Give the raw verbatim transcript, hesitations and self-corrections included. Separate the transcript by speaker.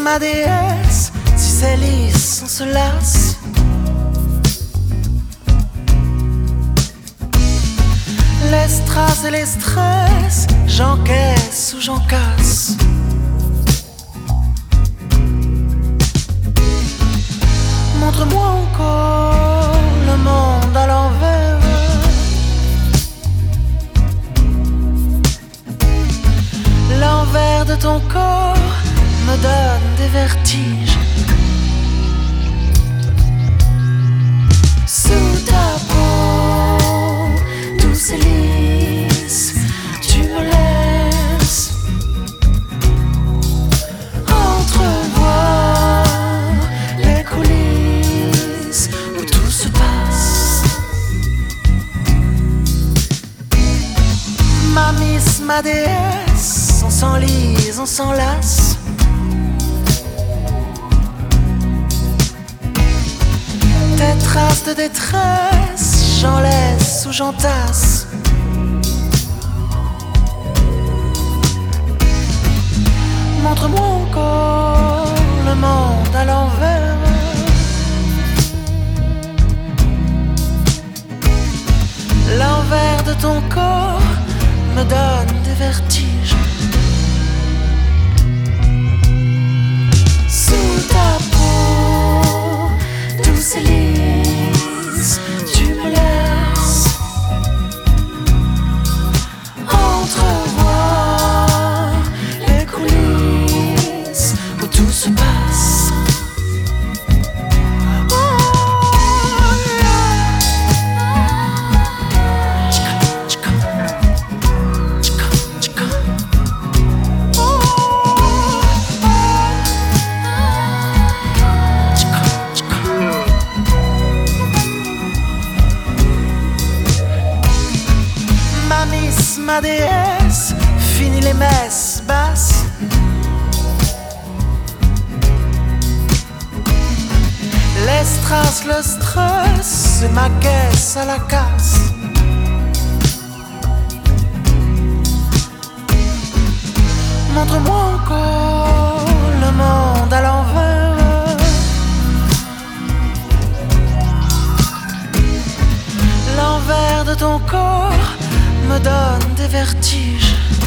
Speaker 1: ma déesse, si c'est lisse, on se lasse. Les strass et les stress, j'encaisse ou j'en casse. Montre-moi encore le monde à l'envers. L'envers de ton corps me donne des vertiges. Sous ta peau, tout c'est lisse, tu me laisses entrevoir les coulisses où tout se passe. Ma miss, ma déesse, on s'enlise, on s'enlace. Tes traces de détresse, j'en laisse ou j'en tasse. Montre-moi encore le monde à l'envers. L'envers de ton corps me donne des vertiges. Sous ta peau, tout c'est lisse, tu me laisses entrevoir les coulisses où tout se passe. Ma déesse, fini les messes basses. Les strass, le stress, c'est ma caisse à la casse. Montre-moi encore le monde à l'envers. L'envers de ton corps me donne des vertiges.